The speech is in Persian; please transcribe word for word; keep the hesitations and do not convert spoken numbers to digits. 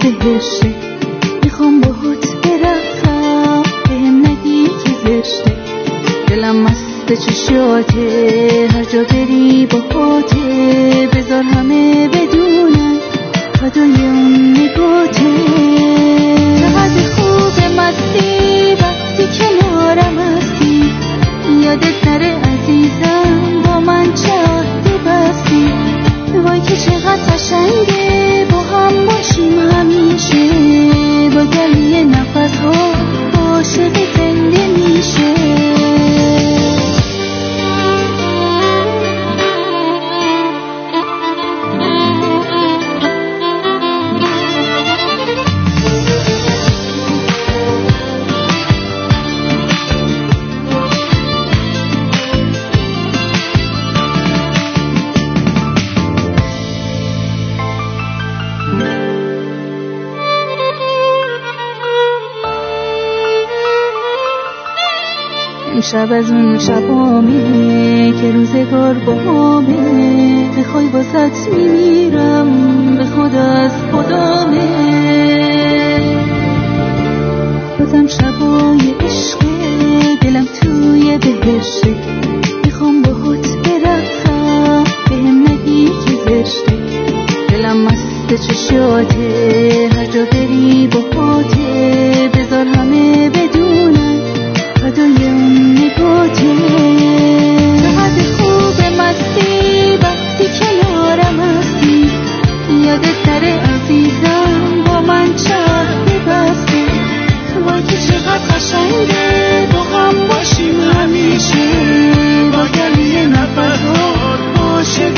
بهشته، میخوام باهات برقصم بهم نگی که زشته، دلم مست چشاته هر جا بری باهاته، بذار همه بدونن فدای اون نگاته. چقدر خوب مستی وقتی کنارم هستی، یادت نره عزیزم با من چه عهدی بستی، وای که چقدر قشنگه با هم باشیم همیشه، با گلی نفس ها عاشق زنده میشه. شب از اون شبامه که روزگار با همه، بخوای واسط میمیرم به خدا از خدامه. بازم شبای عشقه دلم توی بهشته، میخوام باهات برقصم بهم نگی که زشته، دلم مست چشاته هر جا بری باهاته، بذار همه بدونن فدای اون نگاته. چقدر خوب مستی وقتی کنارم هستی، یادت نره عزیزم با من چه عهدی بستی، وای که چقدر قشنگه با هم باشیم همیشه، با گلی نفس ها عاشق